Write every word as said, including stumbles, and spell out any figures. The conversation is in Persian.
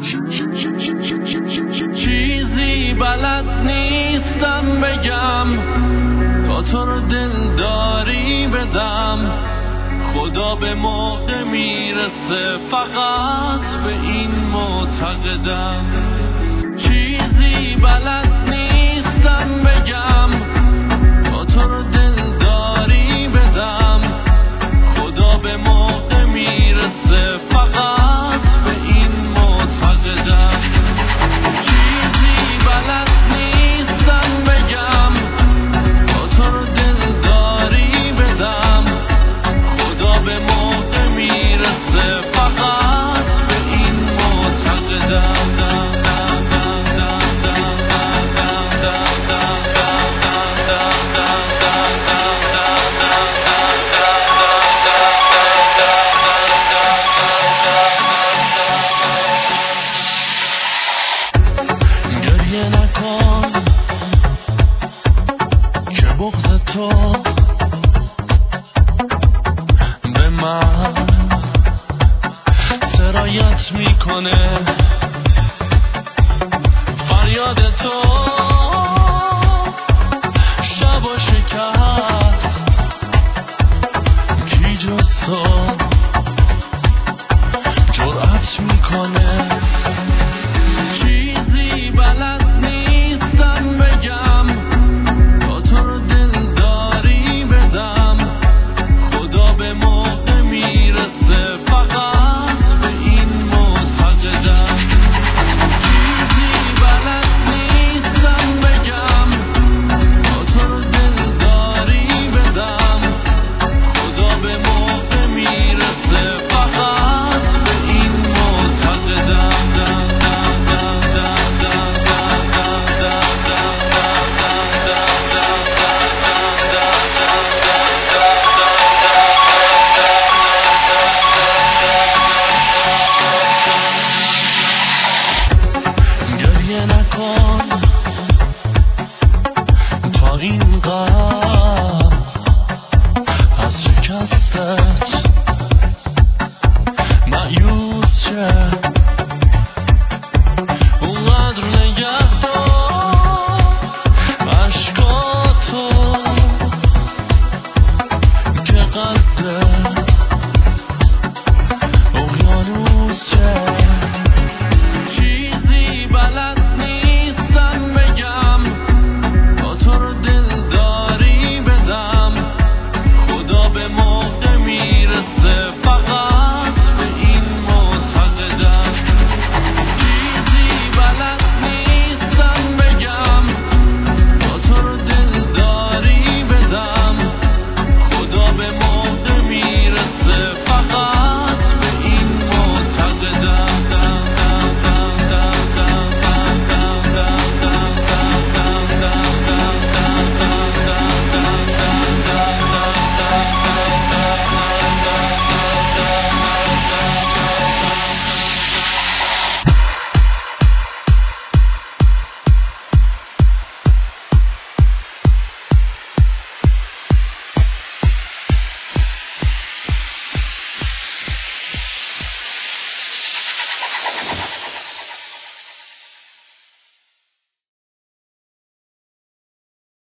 چیزی بلد نیستم بگم تا تو رو دلداری بدم. خدا به موقع میرسه فقط به این معتقدم. چیزی بلد نیستم بگم تا تو رو دلداری بدم. خدا به موقع میرسه فقط به این معتقدم. چیزی بلد نیستم بگم تا تو رو دلداری بدم. خدا به موقع میرسه فقط به این معتقدم. گریه نکن که بغض تو به من سرایت میکنه. فریاد تو